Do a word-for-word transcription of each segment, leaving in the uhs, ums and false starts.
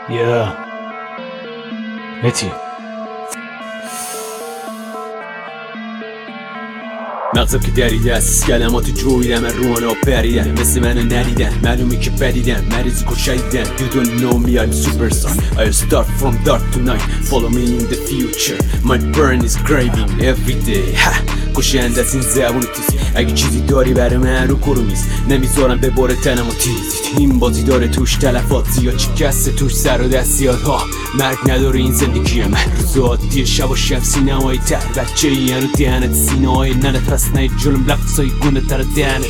یا متی مغزم که دریده است، کلمات جویدم من روحانا پریدن، مثل منو ندیدن، معلومه که بدیدن، مریضی که شدیدن. You don't know me, I'm superstar. I start from dark to night, follow me in the future. My burn is craving every day. ha کشنده از این زبون تیز، اگه چیزی داری برای من رو کرومیز، نمیذارم به بار تنم و تیز. این بازی داره توش تلفات زیاد، شکسته توش سر و دست زیاد ها. مرگ نداره این زندگی من، روز عادی شب و شب سینمای تر. بچه ای هنو دهنت سینه های ننت هست، نه جلوم لفظای گونه تر دهنت.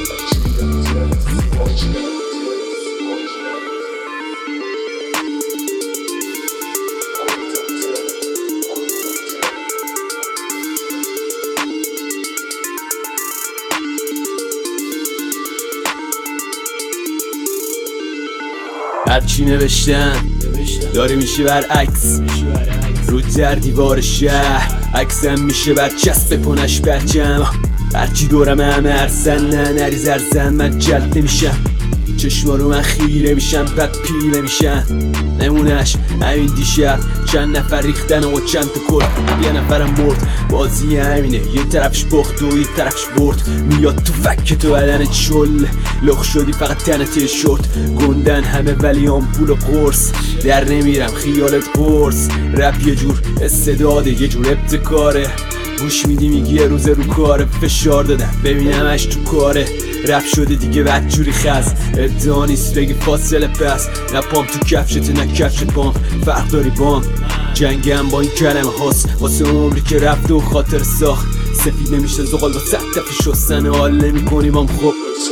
هرچی نوشتم داره میشه برعکس، رو در دیوار شهر عکسم میشه برچسب پونش برچم. هرچی دورم همه ارزن، نه نریز ارزن، من جلد نمیشم. چشما رو من خیره میشم بعد پیله میشن. نمونش همین دیشب چند نفر ریختن و چند تا کرد، یه نفرم مرد. بازی همینه، یه طرفش باخت و یه طرفش برد. میاد تو فک تو بدن چل، لخ شدی فقط تنت شورت. گندن همه ولی آمپول و قرص، در نمیرم خیالت قرص. رپ یه جور استعداده، یه جور ابتکاره. گوش میدی میگی یه روز رو کاره، فشار دادم ببینمش تو کاره. رپ شده دیگه بدجوری خز، ادعا نیست بگی فاصله پس. نه پام تو کفشت نه کفشت پام، فرق داری بام. جنگم با این کلمه هاست، واسه عمری که رفت و خاطر ساخت. سفید نمیشه زغال با صد دفعه شستن، حال نمی کنیم هم خوب.